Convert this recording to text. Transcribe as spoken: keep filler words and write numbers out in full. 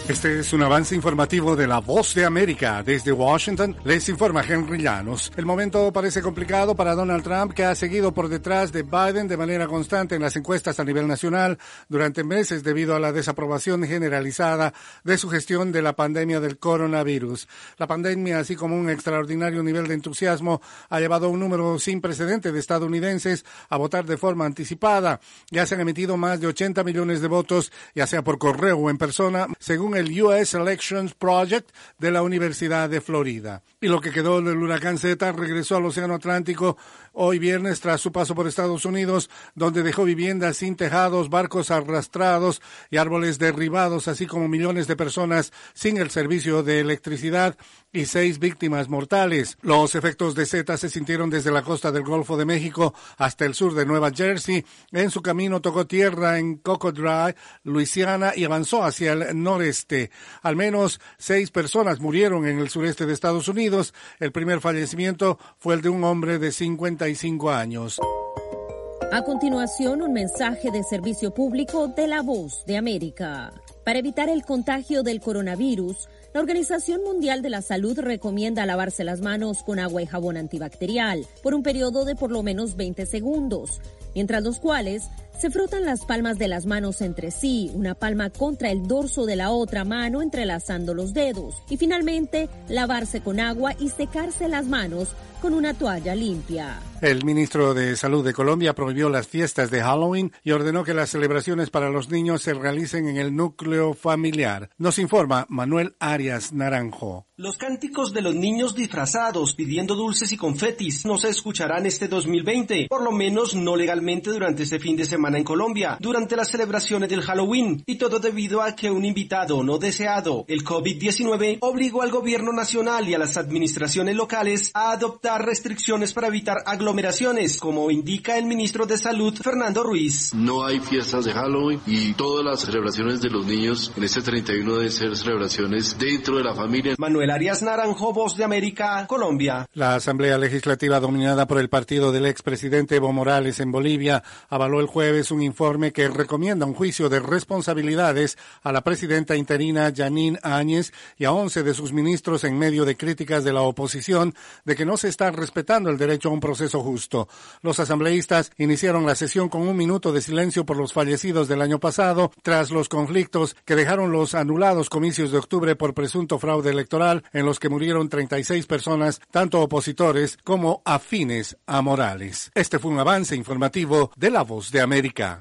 Este es un avance informativo de La Voz de América. Desde Washington les informa Henry Llanos. El momento parece complicado para Donald Trump, que ha seguido por detrás de Biden de manera constante en las encuestas a nivel nacional durante meses debido a la desaprobación generalizada de su gestión de la pandemia del coronavirus. La pandemia, así como un extraordinario nivel de entusiasmo, ha llevado a un número sin precedente de estadounidenses a votar de forma anticipada. Ya se han emitido más de ochenta millones de votos, ya sea por correo o en persona, según el U S Elections Project de la Universidad de Florida. Y lo que quedó del huracán Zeta regresó al Océano Atlántico hoy viernes tras su paso por Estados Unidos, donde dejó viviendas sin tejados, barcos arrastrados y árboles derribados, así como millones de personas sin el servicio de electricidad y seis víctimas mortales. Los efectos de Zeta se sintieron desde la costa del Golfo de México hasta el sur de Nueva Jersey. En su camino tocó tierra en Cocodrie, Luisiana, y avanzó hacia el noreste. Al menos seis personas murieron en el sureste de Estados Unidos. El primer fallecimiento fue el de un hombre de cincuenta y cinco años. A continuación, un mensaje de servicio público de La Voz de América. Para evitar el contagio del coronavirus, la Organización Mundial de la Salud recomienda lavarse las manos con agua y jabón antibacterial por un periodo de por lo menos veinte segundos, mientras los cuales se frotan las palmas de las manos entre sí, una palma contra el dorso de la otra mano entrelazando los dedos, y finalmente lavarse con agua y secarse las manos con una toalla limpia. El ministro de Salud de Colombia prohibió las fiestas de Halloween y ordenó que las celebraciones para los niños se realicen en el núcleo familiar. Nos informa Manuel Arias Naranjo. Los cánticos de los niños disfrazados pidiendo dulces y confetis no se escucharán este dos mil veinte, por lo menos no legalmente durante este fin de semana en Colombia, durante las celebraciones del Halloween, y todo debido a que un invitado no deseado, el COVID diecinueve, obligó al gobierno nacional y a las administraciones locales a adoptar restricciones para evitar aglomeraciones, como indica el ministro de Salud, Fernando Ruiz. No hay fiestas de Halloween y todas las celebraciones de los niños en este treinta y uno deben ser celebraciones dentro de la familia. Manuel Arias Naranjo, Voz de América, Colombia. La Asamblea Legislativa, dominada por el partido del expresidente Evo Morales en Bolivia, avaló el jueves un informe que recomienda un juicio de responsabilidades a la presidenta interina Janine Áñez y a once de sus ministros en medio de críticas de la oposición de que no se está respetando el derecho a un proceso justo. Los asambleístas iniciaron la sesión con un minuto de silencio por los fallecidos del año pasado, tras los conflictos que dejaron los anulados comicios de octubre por presunto fraude electoral, en los que murieron treinta y seis personas, tanto opositores como afines a Morales. Este fue un avance informativo de La Voz de América.